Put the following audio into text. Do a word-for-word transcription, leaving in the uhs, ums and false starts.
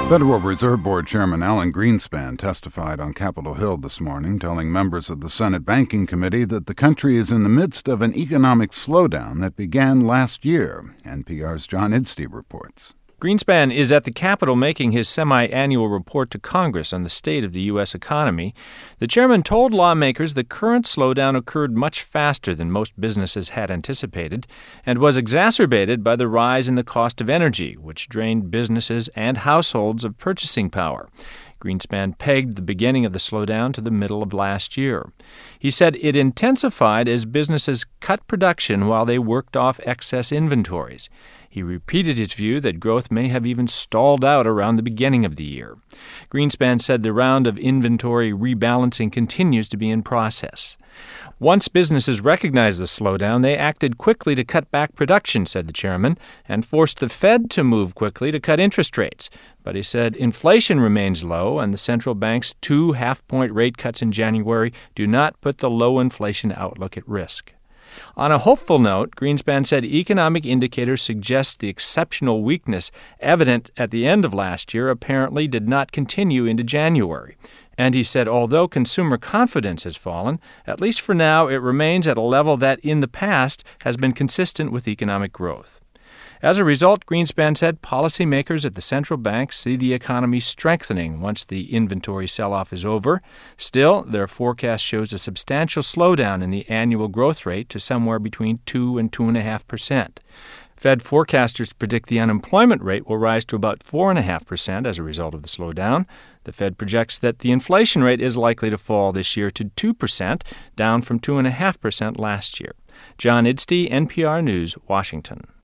Federal Reserve Board Chairman Alan Greenspan testified on Capitol Hill this morning, telling members of the Senate Banking Committee that the country is in the midst of an economic slowdown that began last year. N P R's John Idstey reports. Greenspan is at the Capitol making his semi-annual report to Congress on the state of the U S economy. The chairman told lawmakers the current slowdown occurred much faster than most businesses had anticipated and was exacerbated by the rise in the cost of energy, which drained businesses and households of purchasing power. Greenspan pegged the beginning of the slowdown to the middle of last year. He said it intensified as businesses cut production while they worked off excess inventories. He repeated his view that growth may have even stalled out around the beginning of the year. Greenspan said the round of inventory rebalancing continues to be in process. Once businesses recognized the slowdown, they acted quickly to cut back production, said the chairman, and forced the Fed to move quickly to cut interest rates. But he said inflation remains low, and the central bank's two half-point rate cuts in January do not put the low inflation outlook at risk. On a hopeful note, Greenspan said economic indicators suggest the exceptional weakness evident at the end of last year apparently did not continue into January. And he said although consumer confidence has fallen, at least for now it remains at a level that in the past has been consistent with economic growth. As a result, Greenspan said policymakers at the central bank see the economy strengthening once the inventory sell-off is over. Still, their forecast shows a substantial slowdown in the annual growth rate to somewhere between two and two point five percent. Fed forecasters predict the unemployment rate will rise to about four point five percent as a result of the slowdown. The Fed projects that the inflation rate is likely to fall this year to two percent, down from two point five percent last year. John Idstey, N P R News, Washington.